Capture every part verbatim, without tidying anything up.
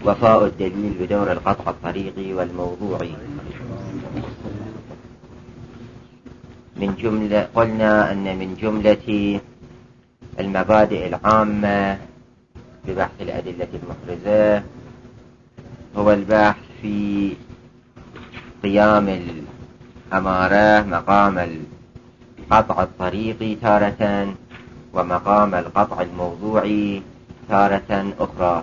وفاء الدليل بدور القطع الطريقي والموضوعي. من جملة قلنا أن من جملة المبادئ العامة ببحث الأدلة المحرزة هو البحث في قيام الأمارة مقام القطع الطريقي تارة ومقام القطع الموضوعي تارة أخرى.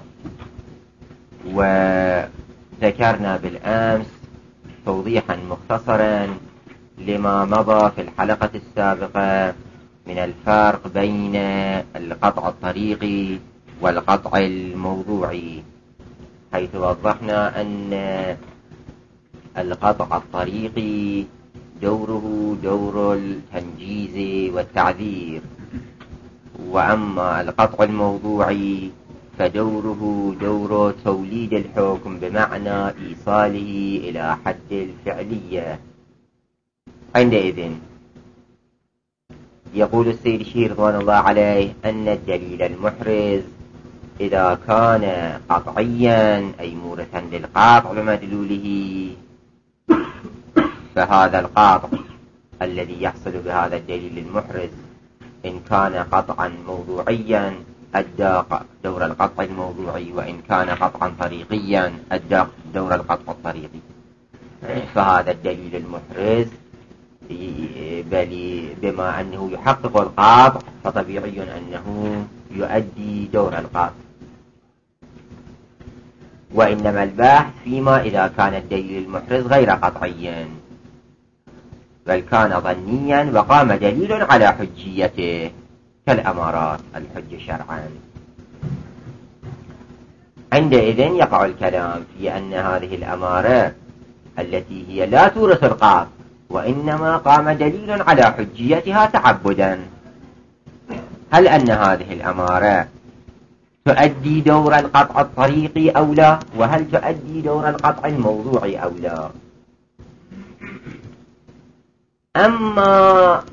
وذكرنا بالأمس توضيحا مختصرا لما مضى في الحلقة السابقة من الفرق بين القطع الطريقي والقطع الموضوعي، حيث وضحنا أن القطع الطريقي دوره دور التنجيز والتعذير، وأما القطع الموضوعي فدوره دور توليد الحكم بمعنى إيصاله إلى حد الفعلية. عندئذ يقول السيد الشيخ رضوان الله عليه أن الدليل المحرز إذا كان قطعيا أي مورثا للقاطع بمدلوله فهذا القاطع الذي يحصل بهذا الدليل المحرز إن كان قطعا موضوعيا أدى دور القطع الموضوعي، وإن كان قطعا طريقيا أدى دور القطع الطريقي. فهذا الدليل المحرز بل بما أنه يحقق القاطع فطبيعي أنه يؤدي دور القاطع. وإنما البحث فيما إذا كان الدليل المحرز غير قطعيا بل كان ظنيا وقام دليل على حجيته كالأمارات الحج شرعا. عندئذ يقع الكلام في أن هذه الأمارة التي هي لا تورث القاطع وإنما قام دليل على حجيتها تعبدا، هل أن هذه الأمارة تؤدي دور القطع الطريقي أو لا؟ وهل تؤدي دور القطع الموضوعي أو لا؟ أما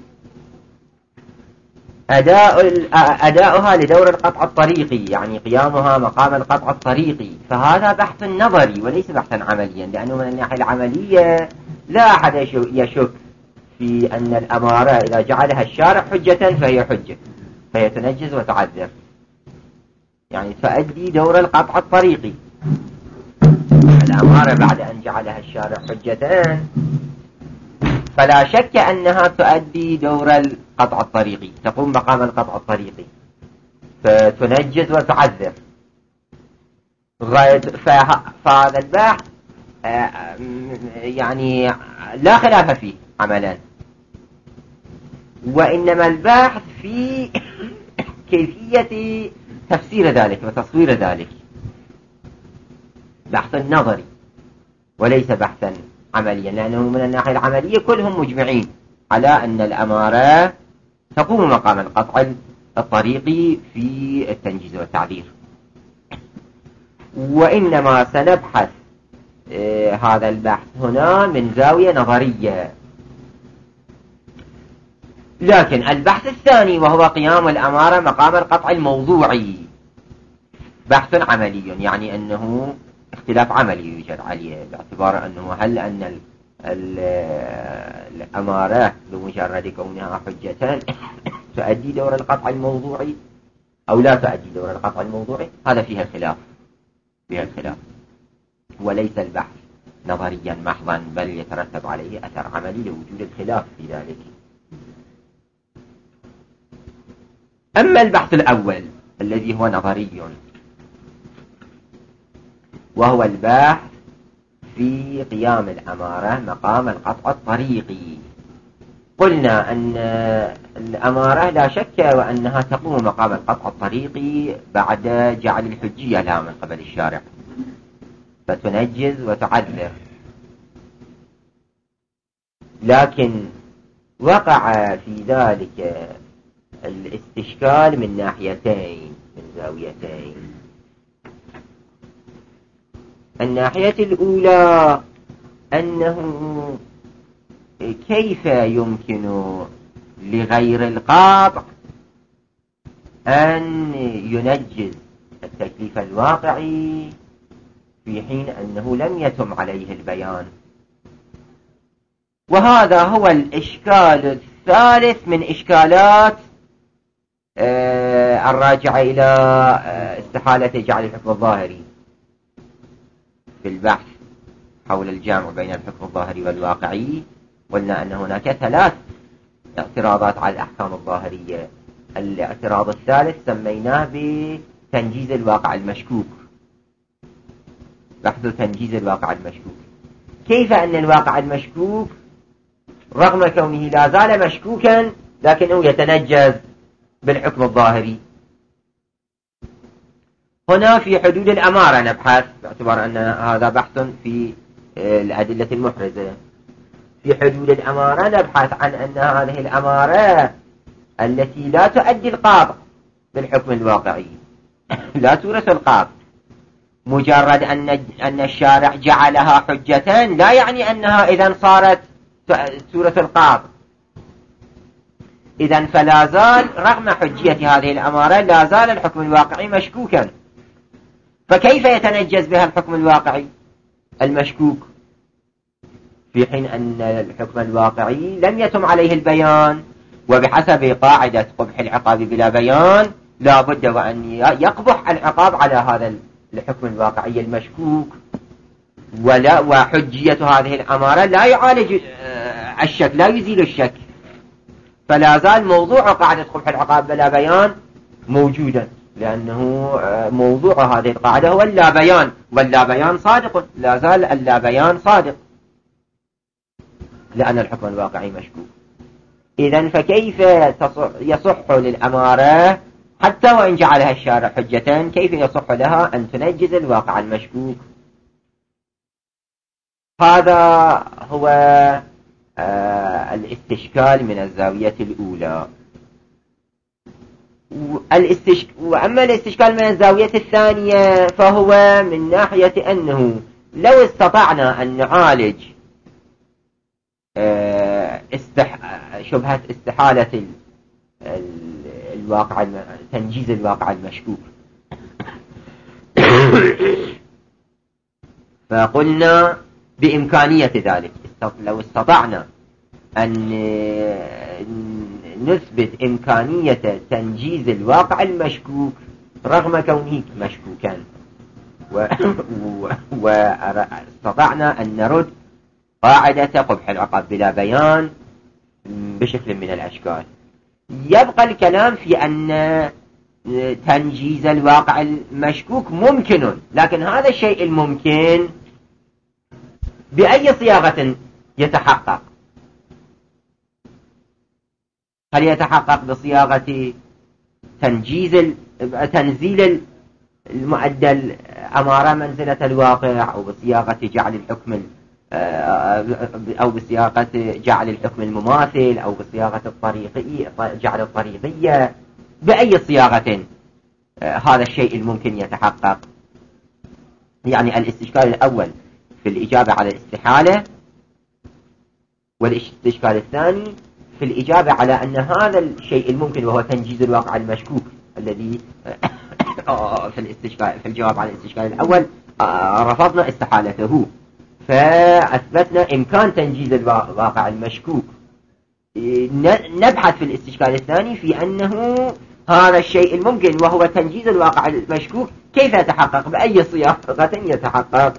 أداء أداؤها لدور القطع الطريقي يعني قيامها مقام القطع الطريقي فهذا بحث نظري وليس بحثا عمليا، لأنه من الناحية العملية لا أحد يشك في أن الأمارة إذا جعلها الشارع حجة فهي حجة فهي تنجز وتعذر، يعني تؤدي دور القطع الطريقي. الأمارة بعد أن جعلها الشارع حجة فلا شك أنها تؤدي دور القطع الطريقي، تقوم مقام القطع الطريقي فتنجز وتعذر. فهذا البحث يعني لا خلاف فيه عملا، وإنما البحث في كيفية تفسير ذلك وتصوير ذلك، بحث نظري وليس بحثا عمليا، لأنه من الناحية العملية كلهم مجمعين على أن الأمارة تقوم مقام القطع الطريقي في التنجيز والتعذير. وإنما سنبحث آه هذا البحث هنا من زاوية نظرية، لكن البحث الثاني وهو قيام الأمارة مقام القطع الموضوعي بحث عملي، يعني أنه اختلاف عملي يوجد عليه، باعتبار أنه هل أن ال ال الأمارة بمجرد كونها حجة تؤدي دور القطع الموضوعي أو لا تؤدي دور القطع الموضوعي، هذا فيها الخلاف فيها الخلاف وليس البحث نظريا محضا بل يترتب عليه أثر عملي لوجود الخلاف في ذلك. أما البحث الأول الذي هو نظري وهو البحث في قيام الأمارة مقام القطع الطريقي، قلنا أن الأمارة لا شك وأنها تقوم مقام القطع الطريقي بعد جعل الحجية لها من قبل الشارع فتنجز وتعذر، لكن وقع في ذلك الاستشكال من ناحيتين من زاويتين. الناحية الأولى أنه كيف يمكن لغير القاطع أن ينجز التكليف الواقعي في حين أنه لم يتم عليه البيان. وهذا هو الإشكال الثالث من إشكالات الراجعة إلى استحالة جعل الحكم الظاهري في البحث حول الجامع بين الحكم الظاهري والواقعي. قلنا أن هناك ثلاث اعتراضات على الأحكام الظاهرية. الاعتراض الثالث سميناه بتنجيز الواقع المشكوك، بحث تنجيز الواقع المشكوك. كيف أن الواقع المشكوك رغم كونه لا زال مشكوكا لكنه يتنجز بالحكم الظاهري؟ هنا في حدود الأمارة نبحث، باعتبار أن هذا بحث في الأدلة المحرزة. في حدود الأمارة نبحث عن أن هذه الأمارة التي لا تؤدي القاطع بالحكم الواقعي، لا تورث القاطع، مجرد أن أن الشارع جعلها حجة لا يعني أنها إذن صارت تورث القاطع. إذن فلا زال رغم حجية هذه الأمارة لا زال الحكم الواقعي مشكوكا. فكيف يتنجز بها الحكم الواقعي المشكوك في حين أن الحكم الواقعي لم يتم عليه البيان؟ وبحسب قاعدة قبح العقاب بلا بيان لا بد وأن يقبح العقاب على هذا الحكم الواقعي المشكوك. ولا وحجية هذه الأمارة لا يعالج الشك، لا يزيل الشك، فلا زال موضوع قاعدة قبح العقاب بلا بيان موجودا، لأنه موضوع هذه القاعدة هو اللا بيان، واللا بيان صادق، لا زال اللا بيان صادق لأن الحكم الواقعي مشكوك. إذن فكيف يصح للأمارة حتى وإن جعلها الشارع حجة، كيف يصح لها أن تنجز الواقع المشكوك؟ هذا هو آه الاستشكال من الزاوية الأولى. والاستشك... وأما الاستشكال من الزاوية الثانية فهو من ناحية أنه لو استطعنا أن نعالج آه استح... شبهة استحالة ال... ال... الواقع الم... تنجيز الواقع المشكوك، فقلنا بإمكانية ذلك. لو استطعنا أن نثبت إمكانية تنجيز الواقع المشكوك رغم كونه مشكوكا، واستطعنا أن نرد قاعدة قبح العقاب بلا بيان بشكل من الأشكال، يبقى الكلام في أن تنجيز الواقع المشكوك ممكن، لكن هذا الشيء الممكن بأي صياغة يتحقق؟ هل يتحقق بصياغة تنجيز تنزيل المؤدى أمارة منزلة الواقع، أو بصياغة جعل الحكم أو بصياغة جعل الحكم المماثل، أو بصياغة الطريقية جعل الطريقية؟ بأي صياغة هذا الشيء الممكن يتحقق؟ يعني الاستشكال الأول في الإجابة على الاستحالة، والاستشكال الثاني في الإجابة على أن هذا الشيء الممكن وهو تنجيز الواقع المشكوك الذي في الاستشكال في الجواب على الاستشكال الأول رفضنا استحالته، فأثبتنا إمكان تنجيز الواقع المشكوك. نبحث في الاستشكال الثاني في أنه هذا الشيء الممكن وهو تنجيز الواقع المشكوك كيف يتحقق؟ بأي صياغة يتحقق؟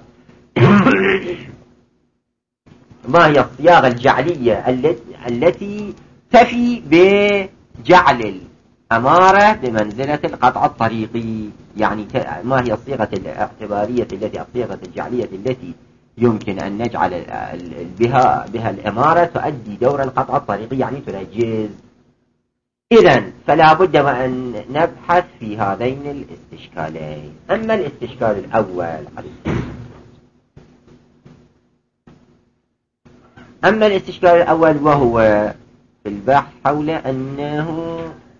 ما هي الصياغة الجعلية التي تفي بجعل الأمارة بمنزلة القطع الطريقي؟ يعني ما هي الصيغة الاعتبارية التي الصيغة الجعلية التي يمكن أن نجعل بها بها الأمارة تؤدي دور القطع الطريقي، يعني تنجز؟ إذن فلا بد وأن نبحث في هذين الاستشكالين. أما الاستشكال الأول أما الاستشكال الأول وهو في البحث حول أنه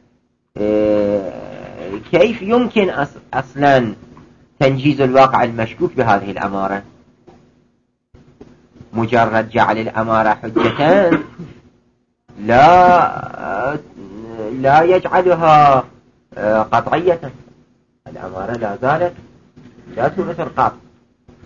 كيف يمكن أصلا تنجيز الواقع المشكوك بهذه الأمارة؟ مجرد جعل الأمارة حجة لا لا يجعلها قطعية، الأمارة لا زالت لا تورث القطع،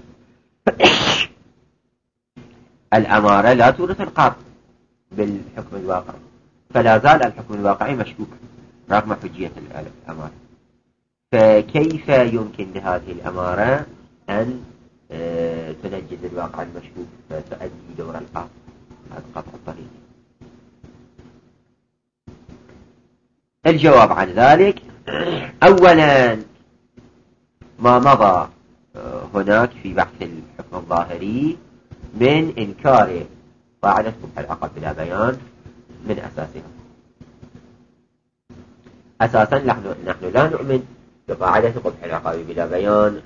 الأمارة لا تورث القاضي بالحكم الواقعي، فلا زال الحكم الواقعي مشكوك رغم حجية الأمارة. فكيف يمكن لهذه الأمارة أن تنجز الواقع المشكوك فتؤدي دور القاضي؟ هذا قطع الطريق. الجواب عن ذلك: أولا ما مضى هناك في بحث الحكم الظاهري من إنكار قاعدة قبح العقب بلا بيان من أساسها. أساسا نحن, نحن لا نؤمن بقاعدة قبح العقاب بلا بيان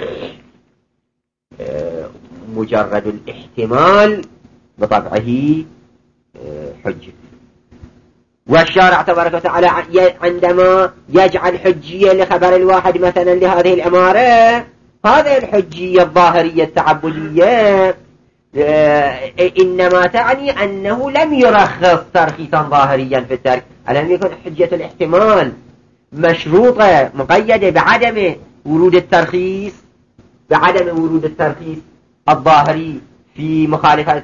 مجرد الاحتمال بطبعه حجة. والشارع تبارك وتعالى عندما يجعل حجية لخبر الواحد مثلا لهذه الأمارة، هذه الحجية الظاهرية التعبدية إنما تعني أنه لم يرخص ترخيصا ظاهريا في الترك، ألم يكن حجة الاحتمال مشروطة مقيدة بعدم ورود الترخيص بعدم ورود الترخيص الظاهري في مخالفة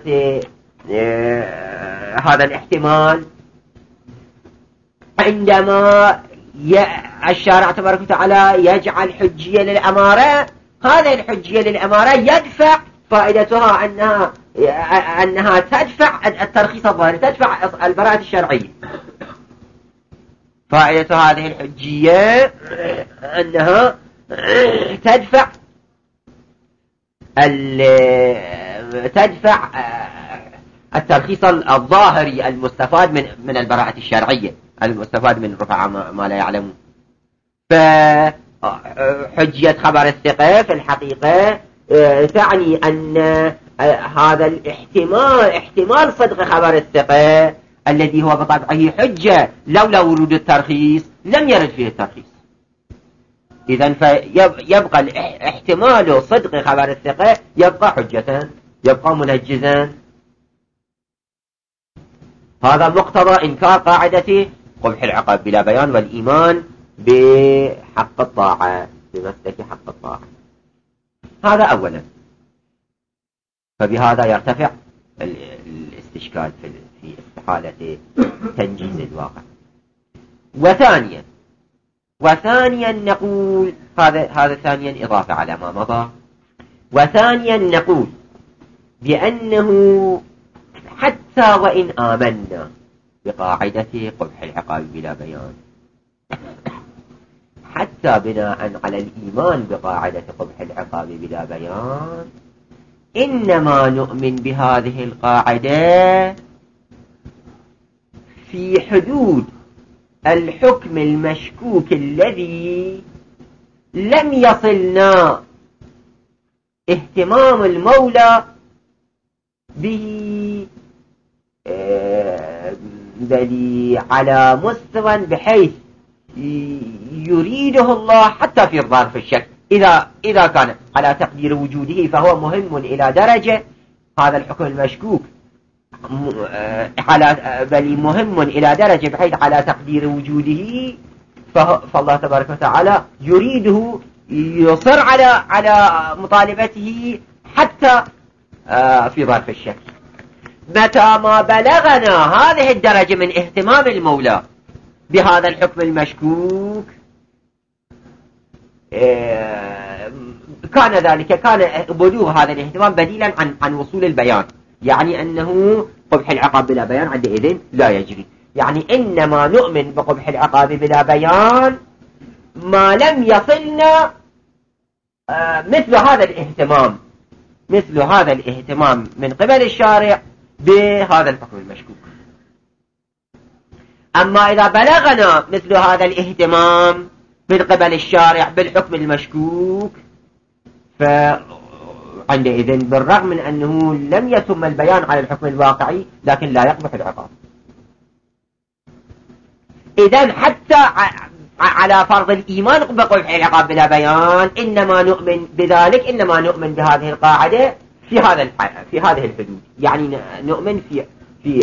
هذا الاحتمال. عندما الشارع تبارك وتعالى يجعل حجية للأمارة، هذه الحجية للأمارة يدفع فائدتها أنها أنها تدفع الترخيص الظاهري، تدفع البراءة الشرعية. فائدة هذه الحجية أنها تدفع تدفع الترخيص الظاهري المستفاد من من البراءة الشرعية، المستفاد من رفع ما لا يعلمون. فحجية خبر الثقة في الحقيقة تعني أن هذا الاحتمال احتمال صدق خبر الثقة الذي هو بطبعه حجة لولا ورود الترخيص لم يرد فيه الترخيص. إذن فيبقى احتمال صدق خبر الثقة يبقى حجة، يبقى منجزا. هذا مقتضى إنكار قاعدة قبح العقاب بلا بيان والإيمان بحق الطاعة، بمسلك حق الطاعة. هذا أولا. فبهذا يرتفع الاستشكال في استحالة تنجيز الواقع. وثانيا وثانيا نقول هذا هذا ثانيا إضافة على ما مضى. وثانيا نقول بأنه حتى وإن آمنا بقاعدة قبح العقاب بلا بيان، حتى بناء على الإيمان بقاعدة قبح العقاب بلا بيان، إنما نؤمن بهذه القاعدة في حدود الحكم المشكوك الذي لم يصلنا اهتمام المولى به بل على مستوى بحيث يريده الله حتى في ظرف الشك. إذا إذا كان على تقدير وجوده فهو مهم إلى درجة، هذا الحكم المشكوك على بل مهم إلى درجة بحيث على تقدير وجوده فالله تبارك وتعالى يريده، يصر على على مطالبته حتى في ظرف الشك. متى ما بلغنا هذه الدرجة من اهتمام المولى بهذا الحكم المشكوك كان ذلك كان بلوغ هذا الاهتمام بديلا عن عن وصول البيان، يعني أنه قبح العقاب بلا بيان عندئذ لا يجري. يعني إنما نؤمن بقبح العقاب بلا بيان ما لم يصلنا مثل هذا الاهتمام مثل هذا الاهتمام من قبل الشارع بهذا الحكم المشكوك. أما إذا بلغنا مثل هذا الاهتمام من قبل الشارع بالحكم المشكوك فعندئذ بالرغم من أنه لم يتم البيان على الحكم الواقعي لكن لا يقبح العقاب. إذن حتى على فرض الإيمان بقبح العقاب بلا بيان إنما نؤمن بذلك، إنما نؤمن بهذه القاعدة في هذا في هذه الحدود، يعني نؤمن في في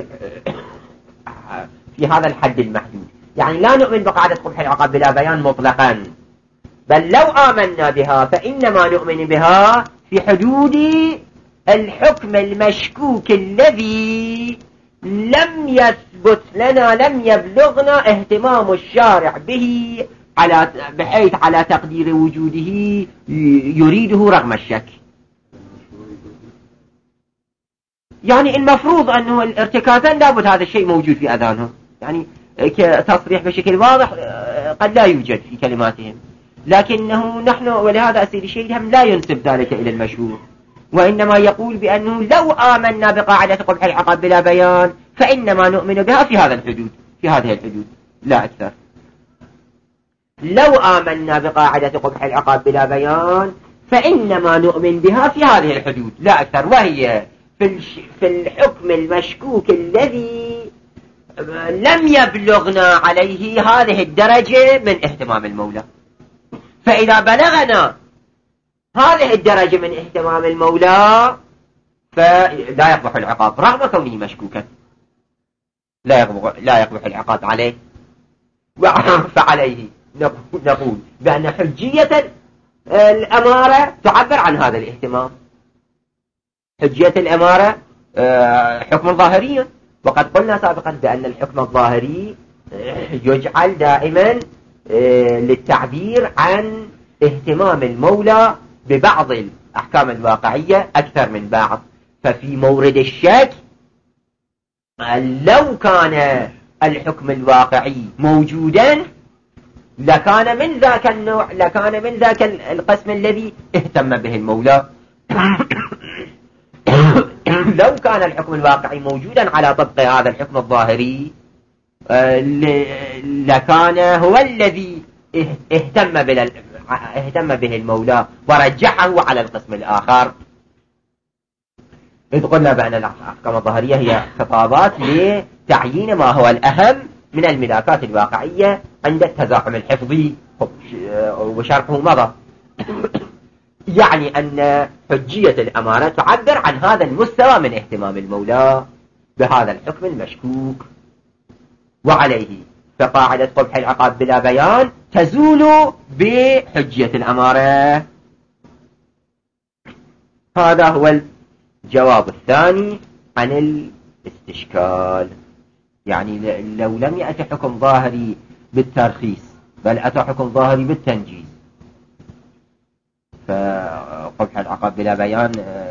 في هذا الحد المحدود. يعني لا نؤمن بقاعدة قبح العقاب بلا بيان مطلقا، بل لو آمنا بها فإنما نؤمن بها في حدود الحكم المشكوك الذي لم يثبت لنا، لم يبلغنا اهتمام الشارع به على بحيث على تقدير وجوده يريده رغم الشك. يعني المفروض أنه الارتكازان لابد هذا الشيء موجود في أذانهم، يعني كتصريح بشكل واضح قد لا يوجد في كلماتهم، لكنه نحن ولهذا أسير الشيء هم لا ينسب ذلك إلى المشهور، وإنما يقول بأنه لو آمنا بقاعدة قبح العقاب بلا بيان فإنما نؤمن بها في هذا الحدود، في هذه الحدود لا أكثر. لو آمنا بقاعدة قبح العقاب بلا بيان فإنما نؤمن بها في هذه الحدود لا أكثر، وهي في في الحكم المشكوك الذي لم يبلغنا عليه هذه الدرجة من اهتمام المولى. فإذا بلغنا هذه الدرجة من اهتمام المولى فلا يقبح العقاب رغم كونه مشكوكا، لا يقبح, لا يقبح العقاب عليه. فعليه نقول بأن حجية الأمارة تعبر عن هذا الاهتمام. حجية الأمارة حكم ظاهري، وقد قلنا سابقا بأن الحكم الظاهري يجعل دائما للتعبير عن اهتمام المولى ببعض الأحكام الواقعية أكثر من بعض. ففي مورد الشك لو كان الحكم الواقعي موجودا لكان من ذاك النوع، لكان من ذاك القسم الذي اهتم به المولى. لو كان الحكم الواقعي موجودا على طبق هذا الحكم الظاهري لكان هو الذي اهتم به اهتم به المولى ورجحه على القسم الآخر. إذ قلنا بأن الأحكام الظاهرية هي خطابات لتعيين ما هو الأهم من الملاكات الواقعية عند التزاحم الحفظي، وشرحه مضى. يعني أن حجية الأمارة تعبر عن هذا المستوى من اهتمام المولى بهذا الحكم المشكوك، وعليه فقاعدة قبح العقاب بلا بيان تزول بحجية الأمارة. هذا هو الجواب الثاني عن الاستشكال. يعني لو لم يأتي حكم ظاهري بالترخيص بل أتى حكم ظاهري بالتنجيز فقبح العقاب بلا بيان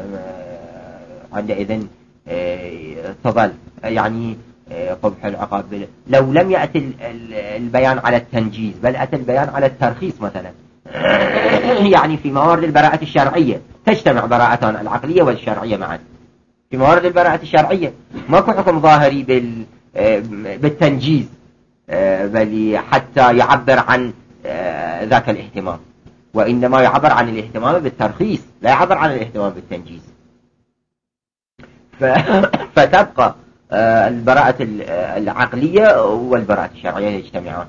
عندئذ تظل يعني قبح العقاب بلا. لو لم يأتي البيان على التنجيز بل أتى البيان على الترخيص مثلا، يعني في موارد البراءة الشرعية تجتمع براءتان العقلية والشرعية معا. في موارد البراءة الشرعية ماكو حكم ظاهري بال بالتنجيز بل حتى يعبر عن ذاك الاهتمام، وإنما يعبر عن الاهتمام بالترخيص لا يعبر عن الاهتمام بالتنجيز. فتبقى البراءة العقلية والبراءة الشرعية يجتمعان.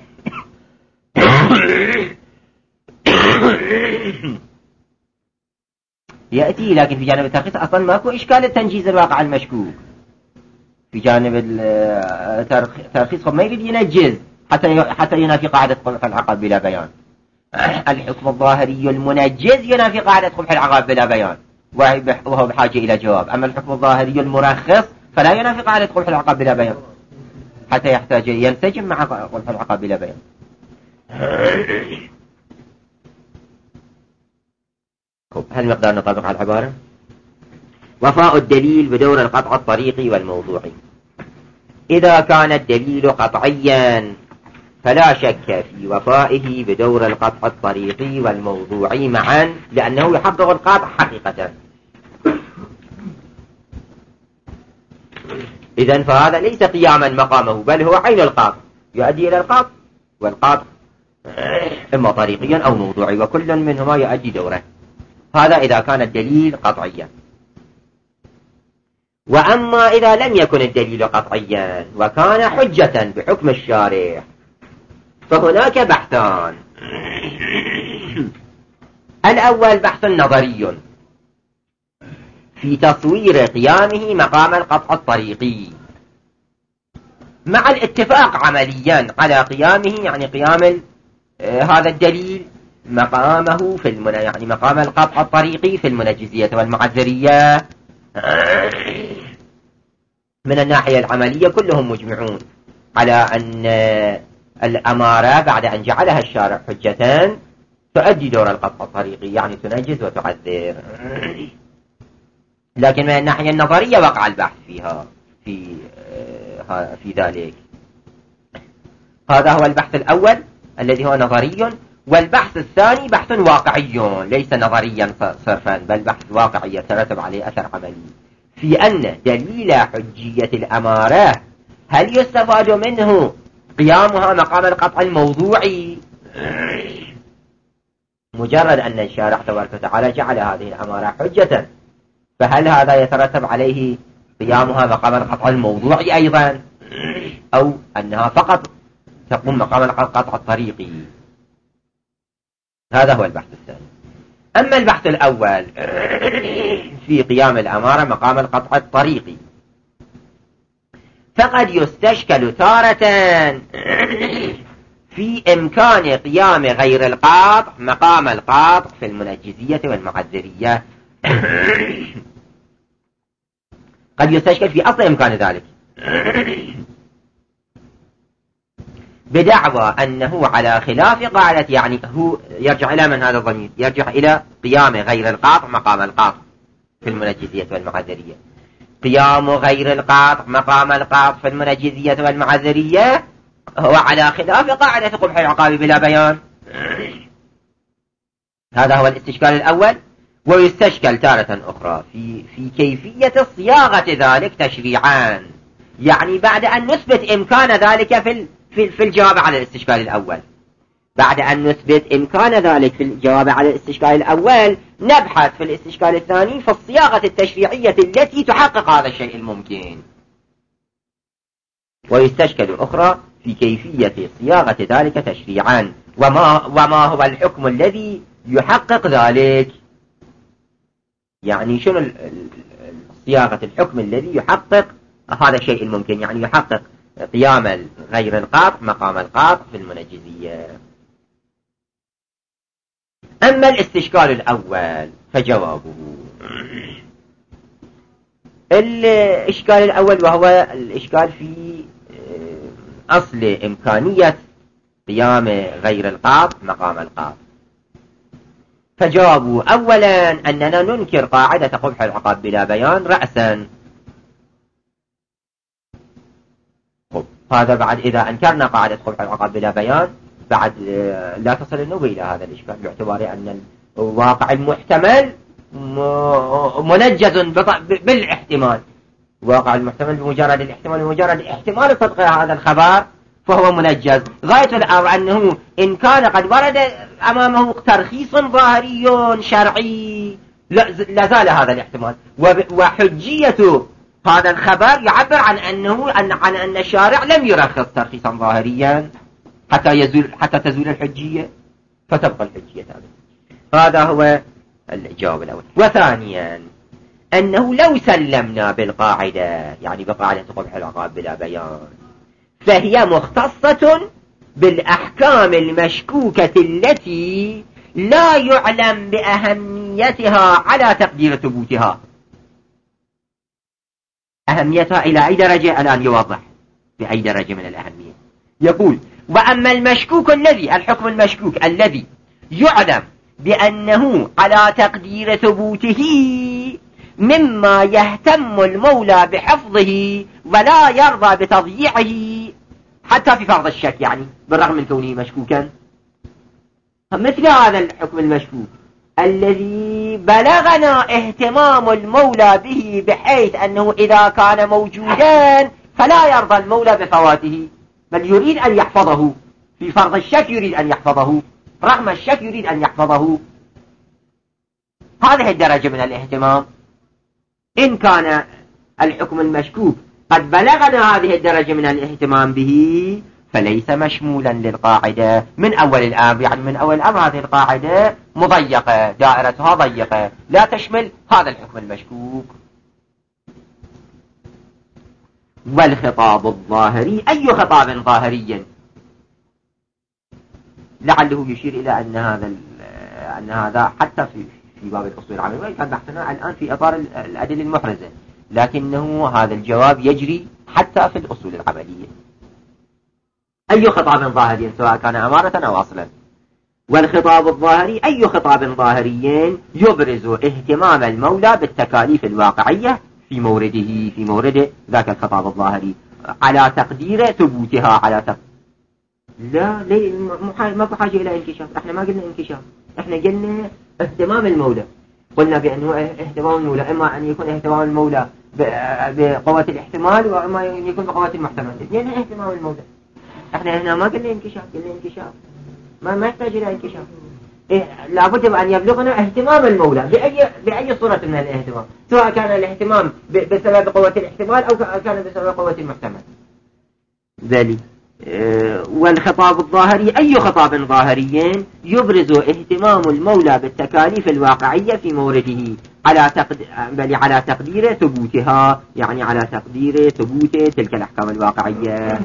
يأتي لكن في جانب الترخيص أصلا ماكو إشكال التنجيز الواقع المشكوك. في جانب الترخيص ما يريد ينجز حتى حتى ينافي قاعدة قبح العقاب بلا بيان. الحكم الظاهري المنجز ينافي قاعدة قبح العقاب بلا بيان وهو بحاجة إلى جواب. أما الحكم الظاهري المرخص فلا ينافي قاعدة قبح العقاب بلا بيان حتى يحتاج ينسجم مع قبح العقاب بلا بيان. هل مقدار نطابق على العبارة؟ وفاء الدليل بدور القطع الطريقي والموضوعي. إذا كان الدليل قطعيا فلا شك في وفائه بدور القطع الطريقي والموضوعي معا، لأنه يحقق القطع حقيقة. إذن فهذا ليس قياما مقامه بل هو عين القطع يؤدي إلى القطع، والقطع إما طريقيا أو موضوعي وكل منهما يؤدي دوره. هذا إذا كان الدليل قطعيا. وأما إذا لم يكن الدليل قطعيا وكان حجة بحكم الشارع فهناك بحثان. الأول بحث نظري في تصوير قيامه مقام القطع الطريقي مع الاتفاق عمليا على قيامه، يعني قيام هذا الدليل مقامه في المن... يعني مقام القطع الطريقي في المنجزية والمعذرية من الناحية العملية كلهم مجمعون على أن الأمارة بعد أن جعلها الشارع حجة تؤدي دور القطع الطريقي، يعني تنجز وتعذر. لكن من الناحية النظرية وقع البحث فيها في في ذلك. هذا هو البحث الأول الذي هو نظري، والبحث الثاني بحث واقعي ليس نظريا صرفا، بل بحث واقعي يترتب عليه أثر عملي، في أن دليل حجية الأمارة هل يستفاد منه قيامها مقام القطع الموضوعي؟ مجرد أن الشارع تبارك وتعالى جعل هذه الأمارة حجة، فهل هذا يترتب عليه قيامها مقام القطع الموضوعي أيضا، أو أنها فقط تقوم مقام القطع الطريقي؟ هذا هو البحث الثاني. أما البحث الأول في قيام الأمارة مقام القطع الطريقي، فقد يستشكل تارة في إمكان قيام غير القاطع مقام القاطع في المنجزية والمعذرية. قد يستشكل في أصل إمكان ذلك بدعوى أنه على خلاف قاعدة، يعني هو يرجع إلى من هذا الضمير؟ يرجع إلى قيام غير القاطع مقام القاطع في المنجزية والمعذرية. قيام غير القاطع مقام القاطع في المنجزية والمعذرية هو على خلاف قاعدة قبح العقاب بلا بيان. هذا هو الاستشكال الأول. ويستشكل تارة أخرى في في كيفية صياغة ذلك تشريعان، يعني بعد أن نثبت إمكان ذلك في في في الجواب على الاستشكال الأول، بعد أن نثبت إمكان ذلك في الجواب على الاستشكال الأول، نبحث في الاستشكال الثاني في الصياغة التشريعية التي تحقق هذا الشيء الممكن. ويستشكل أخرى في كيفية صياغة ذلك تشريعا، وما, وما هو الحكم الذي يحقق ذلك، يعني شنو صياغة الحكم الذي يحقق هذا الشيء الممكن، يعني يحقق قيام غير القاطع مقام القاطع في المنجزية. أما الاستشكال الأول فجوابه، الإشكال الأول وهو الإشكال في أصل إمكانية قيام غير القاطع مقام القاطع، فجوابوا أولا أننا ننكر قاعدة قبح العقاب بلا بيان رأسا. هذا بعد إذا أنكرنا قاعدة قبح العقاب بلا بيان بعد لا تصل النوبة إلى هذا الإشكال، باعتبار أن الواقع المحتمل منجز بالاحتمال، واقع المحتمل بمجرد الاحتمال بمجرد احتمال صدق هذا الخبر فهو منجز. غاية الأمر أنه إن كان قد ورد أمامه ترخيص ظاهري شرعي لازال هذا الاحتمال، وحجية هذا الخبر يعبر عن أنه عن, عن أن الشارع لم يرخص ترخيصا ظاهريا حتى يزول حتى تزول الحجية، فتبقى الحجية ثابتة. هذا هو الجواب الأول. وثانيا أنه لو سلمنا بالقاعدة، يعني بقاعدة قبح العقاب بلا بيان، فهي مختصة بالأحكام المشكوكة التي لا يعلم بأهميتها على تقدير ثبوتها. أهميتها إلى أي درجة الآن يوضح بأي درجة من الأهمية. يقول: وأما المشكوك الذي الحكم المشكوك الذي يعلم بأنه على تقدير ثبوته مما يهتم المولى بحفظه ولا يرضى بتضييعه حتى في فرض الشك، يعني بالرغم من كونه مشكوكا، مثل هذا الحكم المشكوك الذي بلغنا اهتمام المولى به بحيث أنه إذا كان موجودا فلا يرضى المولى بفواته، بل يريد أن يحفظه في فرض الشك، يريد أن يحفظه رغم الشك، يريد أن يحفظه. هذه الدرجة من الاهتمام، إن كان الحكم المشكوك قد بلغنا هذه الدرجة من الاهتمام به فليس مشمولا للقاعدة من أول الأمر، يعني من أول الأمر هذه القاعدة مضيقة، دائرتها ضيقة، لا تشمل هذا الحكم المشكوك. والخطاب الظاهري، أي خطاب ظاهري؟ لعله يشير إلى أن هذا أن هذا حتى في في باب الأصول العملية، وإن كان بحثنا الآن في إطار الأدلة المحرزة، لكنه هذا الجواب يجري حتى في الأصول العملية. أي خطاب ظاهري سواء كان أمارة أو أصلا. والخطاب الظاهري أي خطاب ظاهري يبرز اهتمام المولى بالتكاليف الواقعية في مورده في مورد ذاك الخطاب الظاهري على تقدير ثبوتها على تقدير. لا ليه ما في حاجة إلى انكشاف. احنا ما قلنا انكشاف، احنا قلنا اهتمام المولى. قلنا بأنه اهتمام المولى إما أن يكون اهتمام المولى بقوة الاحتمال، وإما يكون بقوة المحتمل. اثنين اهتمام المولى. احنا هنا ما قلنا انكشاف، قلنا انكشاف ما ما يحتاج إلى انكشاف. إيه لابد أن يبلغنا اهتمام المولى بأي بأي صورة من الاهتمام، سواء كان الاهتمام بسبب قوة الاحتمال أو كان بسبب قوة المحتمل. ذلك اه والخطاب الظاهري أي خطاب ظاهري يبرز اهتمام المولى بالتكاليف الواقعية في مورده على تقدير بل على تقدير ثبوتها، يعني على تقدير ثبوت تلك الأحكام الواقعية،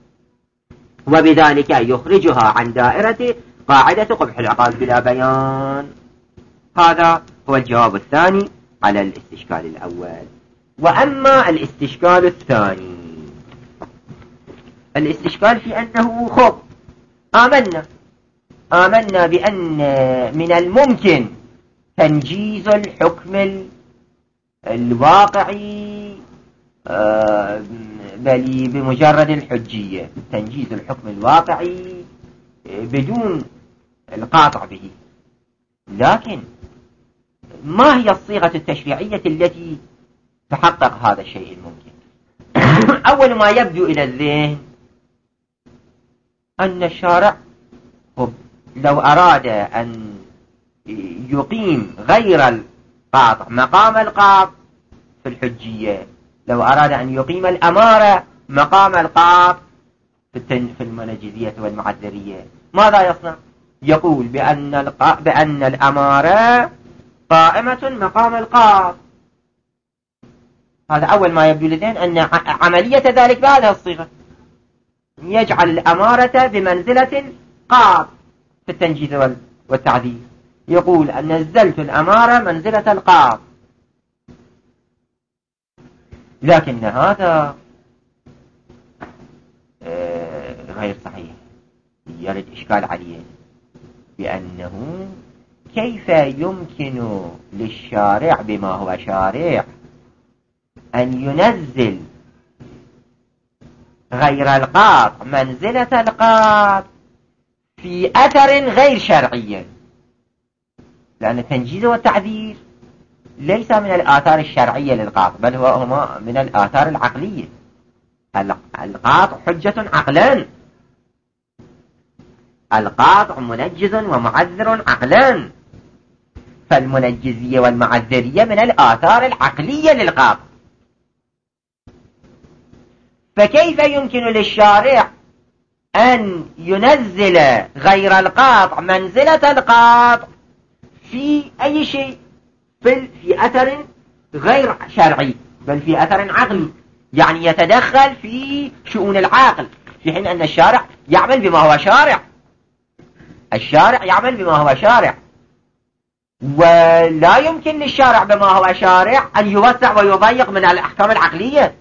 وبذلك يخرجها عن دائرة قاعدة قبح العقال بلا بيان. هذا هو الجواب الثاني على الاستشكال الأول. وأما الاستشكال الثاني، الاستشكال في أنه خب آمنا آمنا بأن من الممكن تنجيز الحكم الواقعي بل بمجرد الحجية، تنجيز الحكم الواقعي بدون القاطع به. لكن ما هي الصيغة التشريعية التي تحقق هذا الشيء الممكن؟ أول ما يبدو إلى الذهن أن الشارع لو أراد أن يقيم غير القاطع مقام القاطع في الحجية، لو أراد أن يقيم الأمارة مقام القاطع في المنجزية والمعذرية، ماذا يصنع؟ يقول بأن, الق... بأن الأمارة قائمة مقام القاطع. هذا أول ما يبدو لذهن أن عملية ذلك بهذه الصيغة، يجعل الأمارة بمنزلة القاطع في التنجيز والتعذير. يقول أن نزلت الأمارة منزلة القاطع، لكن هذا غير صحيح، يرد إشكال عليه بأنه كيف يمكن للشارع بما هو شارع أن ينزل غير القاطع منزلة القاطع في أثر غير شرعي، لأن التنجيز والتعذير ليس من الآثار الشرعية للقاطع، بل هو هما من الآثار العقلية. القاطع حجة عقلا، القاطع منجز ومعذر عقلا، فالمنجزية والمعذرية من الآثار العقلية للقاطع. فكيف يمكن للشارع أن ينزل غير القاطع منزلة القاطع في أي شيء، بل في أثر غير شرعي، بل في أثر عقلي، يعني يتدخل في شؤون العاقل، في حين أن الشارع يعمل بما هو شارع. الشارع يعمل بما هو شارع، ولا يمكن للشارع بما هو شارع أن يوسع ويضيق من الأحكام العقلية.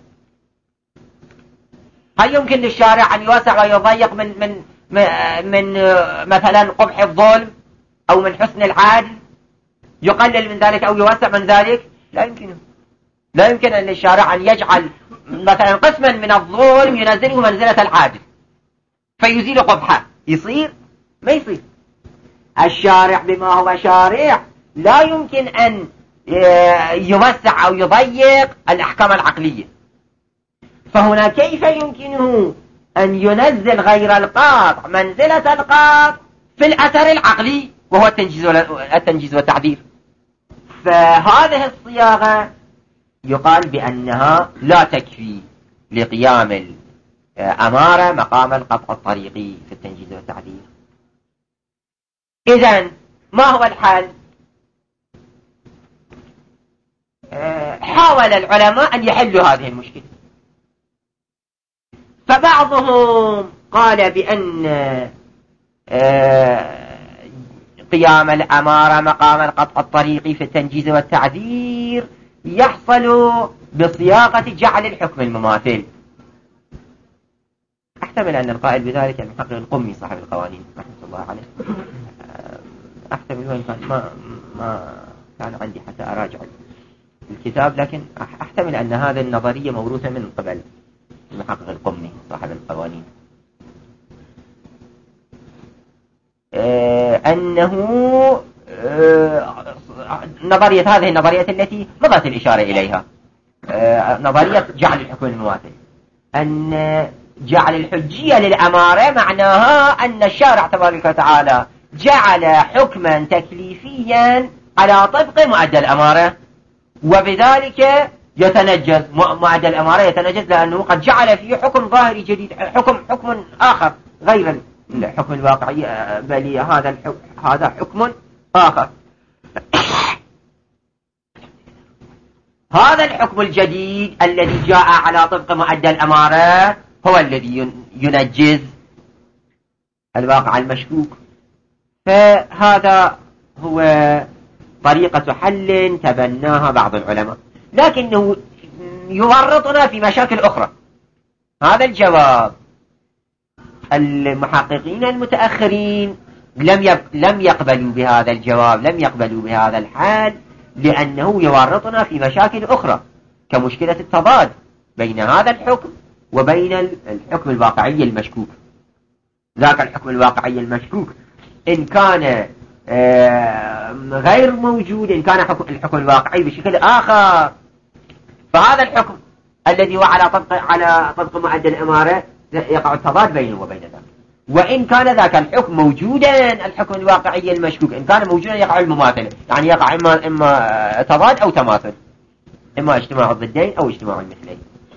هل يمكن للشارع أن يوسع ويضيق من من من مثلا قبح الظلم أو من حسن العدل، يقلل من ذلك أو يوسع من ذلك؟ لا يمكن. لا يمكن أن للشارع أن يجعل مثلا قسما من الظلم ينزله منزلة العادل فيزيل قبحه. يصير؟ ما يصير. الشارع بما هو شارع لا يمكن أن يوسع أو يضيق الأحكام العقلية. فهنا كيف يمكنه أن ينزل غير القاطع منزلة القاطع في الأثر العقلي وهو التنجيز التنجيز والتعذير؟ فهذه الصياغة يقال بأنها لا تكفي لقيام الأمارة مقام القطع الطريقي في التنجيز والتعذير. إذن ما هو الحل؟ حاول العلماء أن يحلوا هذه المشكلة، فبعضهم قال بأن قيام الأمارة مقام القطع الطريقي في التنجيز والتعذير يحصل بصياغة جعل الحكم المماثل. أحتمل أن القائل بذلك المحقق القمي صاحب القوانين رحمة الله عليه. أحتمل وإن كان ما, ما كان عندي حتى أراجع الكتاب، لكن أحتمل أن هذه النظرية موروثة من قبل المحقق القمي صاحب القوانين، أنه نظرية هذه النظرية التي مضت الإشارة إليها، نظرية جعل الحكم المماثل، أن جعل الحجية للأمارة معناها أن الشارع تبارك وتعالى جعل حكما تكليفيا على طبق مؤدى الأمارة، وبذلك يتنجز مؤدى الأمارة يتنجز لأنه قد جعل فيه حكم ظاهري جديد، حكم حكم آخر غير الحكم الواقعي، بل هذا الحكم هذا حكم آخر. هذا الحكم الجديد الذي جاء على طبق مؤدى الأمارة هو الذي ينجز الواقع المشكوك. فهذا هو طريقة حل تبناها بعض العلماء، لكنه يورطنا في مشاكل أخرى. هذا الجواب المحققين المتأخرين لم لم يقبلوا بهذا الجواب، لم يقبلوا بهذا الحال، لأنه يورطنا في مشاكل أخرى كمشكلة التضاد بين هذا الحكم وبين الحكم الواقعي المشكوك. ذاك الحكم الواقعي المشكوك إن كان غير موجود، إن كان الحكم الواقعي بشكل آخر، فهذا الحكم الذي هو على طبق على طبق مؤدى الأمارة يقع التضاد بينه وبين ذاك. وإن كان ذاك الحكم موجودا، الحكم الواقعي المشكوك إن كان موجودا يقع المماثلة، يعني يقع إما إما تضاد أو تماثل، إما اجتماع الضدين أو اجتماع المثلين.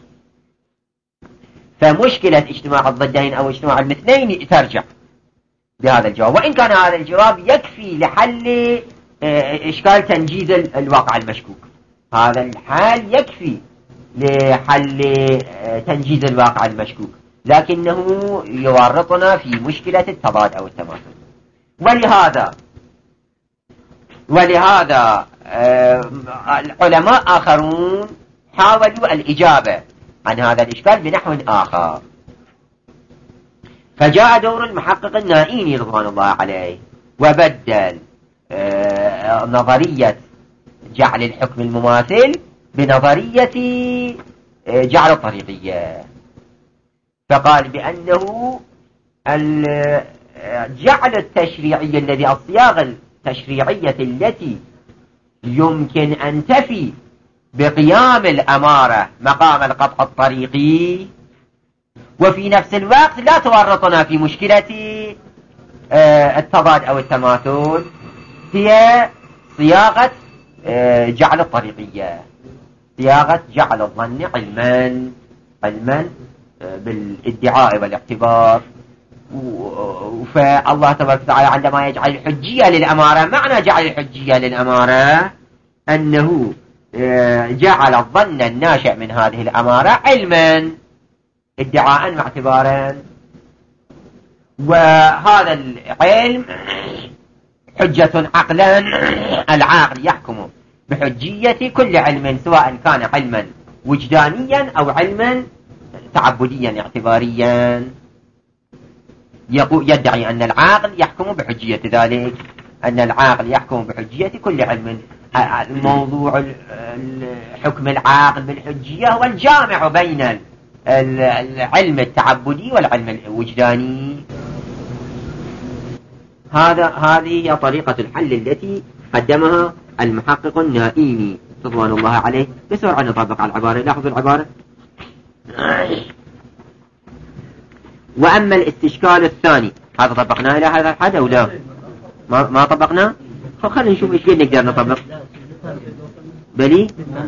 فمشكلة اجتماع الضدين أو اجتماع المثلين ترجع بهذا الجواب، وإن كان هذا الجواب يكفي لحل إشكال تنجيز الواقع المشكوك. هذا الحال يكفي لحل تنجيز الواقع المشكوك، لكنه يورطنا في مشكلة التضاد أو التماثل. ولهذا ولهذا علماء آخرون حاولوا الإجابة عن هذا الإشكال بنحو آخر، فجاء دور المحقق النائيني رضوان الله عليه وبدل نظرية جعل الحكم المماثل بنظرية جعل الطريقية، فقال بأنه الجعل التشريعي الذي الصياغة التشريعية التي يمكن أن تفي بقيام الأمارة مقام القطع الطريقي، وفي نفس الوقت لا تورطنا في مشكلة التضاد أو التماثل، هي صياغة جعل الطريقية، صياغة جعل الظن علما علما بالادعاء والاعتبار. فالله تبارك وتعالى عندما يجعل الحجية للأمارة، معنى جعل الحجية للأمارة أنه جعل الظن الناشئ من هذه الأمارة علما ادعاء واعتبارا، وهذا العلم حجة عقلا، العاقل يحكم بحجية كل علم سواء كان علما وجدانيا أو علما تعبديا اعتباريا. يدعي أن العاقل يحكم بحجية ذلك، أن العاقل يحكم بحجية كل علم. الموضوع حكم العاقل بالحجية هو الجامع بين العلم التعبدي والعلم الوجداني. هذا هذه هي طريقة الحل التي قدمها المحقق النائيني رضوان الله عليه. بسرعة نطبق على العبارة، لاحظوا العبارة. وأما الاستشكال الثاني، هذا طبقناه إلى هذا الحد أو لا؟ ما, ما طبقناه؟ فخلنا نشوف إيش نقدر نطبق. بلي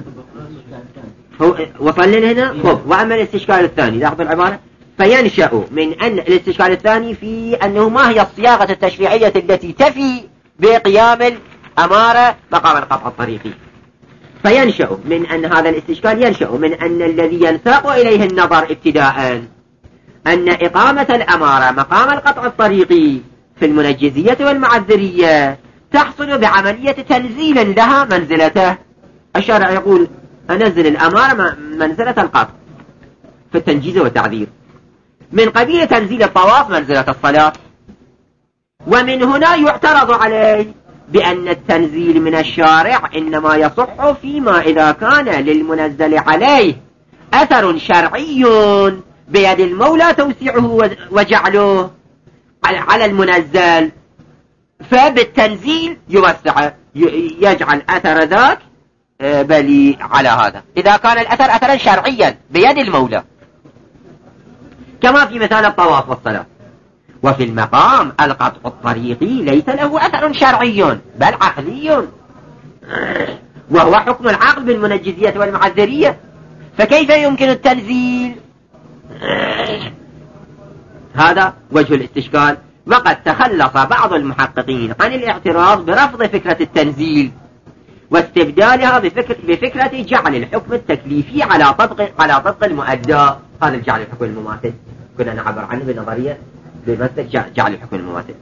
وصل لنا هنا. خب، وأما الاستشكال الثاني، لاحظوا العبارة. فينشأ من أن الاستشكال الثاني في أنه ما هي الصياغة التشريعية التي تفي بقيام الأمارة مقام القطع الطريقي. فينشأ من أن هذا الاستشكال ينشأ من أن الذي ينساق إليه النظر ابتداء أن إقامة الأمارة مقام القطع الطريقي في المنجزية والمعذرية تحصل بعملية تنزيل لها منزلته. الشارع يقول أنزل الأمارة منزلة القطع في التنجيز والتعذير، من قبيل تنزيل الطواف منزلة الصلاة. ومن هنا يعترض عليه بأن التنزيل من الشارع إنما يصح فيما إذا كان للمنزل عليه أثر شرعي بيد المولى توسيعه وجعله على المنزل، فبالتنزيل يوسع يجعل أثر ذاك بلي على هذا إذا كان الأثر أثرا شرعيا بيد المولى، كما في مثال الطواف والصلاة. وفي المقام القطع الطريقي ليس له أثر شرعي بل عقلي، وهو حكم العقل بالمنجزية والمعذرية، فكيف يمكن التنزيل؟ هذا وجه الاستشكال. وقد تخلص بعض المحققين عن الاعتراض برفض فكرة التنزيل واستبدالها بفكر بفكرة جعل الحكم التكليفي على طبق على طبق المؤدى. هذا جعل الحكم المماثل كنا نعبر عنه بنظرية بمسلك جعل الحكم المماثل.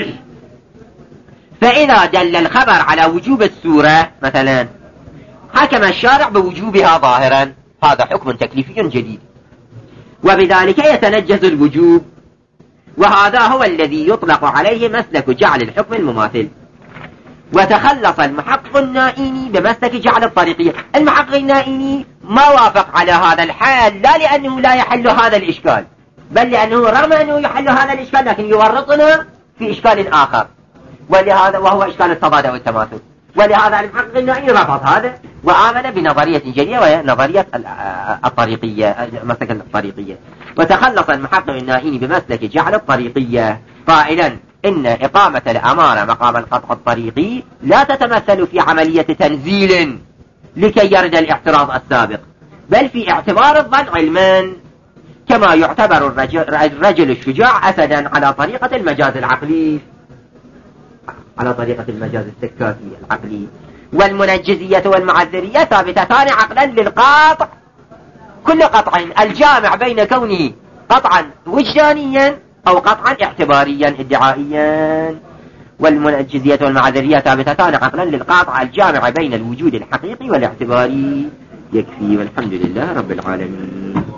فإذا دل الخبر على وجوب السورة مثلا حكم الشارع بوجوبها ظاهرا، هذا حكم تكليفي جديد، وبذلك يتنجز الوجوب، وهذا هو الذي يطلق عليه مسلك جعل الحكم المماثل. وتخلص المحقق النائيني بمسلك جعل الطريقية. المحقق النائيني ما وافق على هذا الحال، لا لأنه لا يحل هذا الإشكال، بل لأنه رغم أنه يحل هذا الإشكال لكن يورطنا في إشكال آخر، ولهذا وهو إشكال التضاد والتماثل. ولهذا المحقق النائيني رفض هذا وآمن بنظرية جديدة وهي نظرية الطريقية، مسلك الطريقية. وتخلص المحقق النائيني بمسلك جعل الطريقية قائلا إن إقامة الأمارة مقام القطع الطريقي لا تتمثل في عملية تنزيل لكي يرد الاعتراض السابق، بل في اعتبار الظن علما، كما يعتبر الرجل, الرجل الشجاع أسدا على طريقة المجاز العقلي، على طريقة المجاز السكاتي العقلي. والمنجزية والمعذرية ثابتتان عقلا للقاطع، كل قطع الجامع بين كونه قطعا وجدانيا أو قطعا اعتباريا ادعائيا. والمنجزية والمعذرية ثابتتان عقلا للقاطع الجامع بين الوجود الحقيقي والاعتباري. يكفي، والحمد لله رب العالمين.